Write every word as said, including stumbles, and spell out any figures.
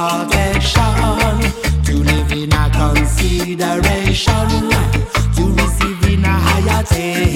protection, to live in a consideration, to receive in a higher take.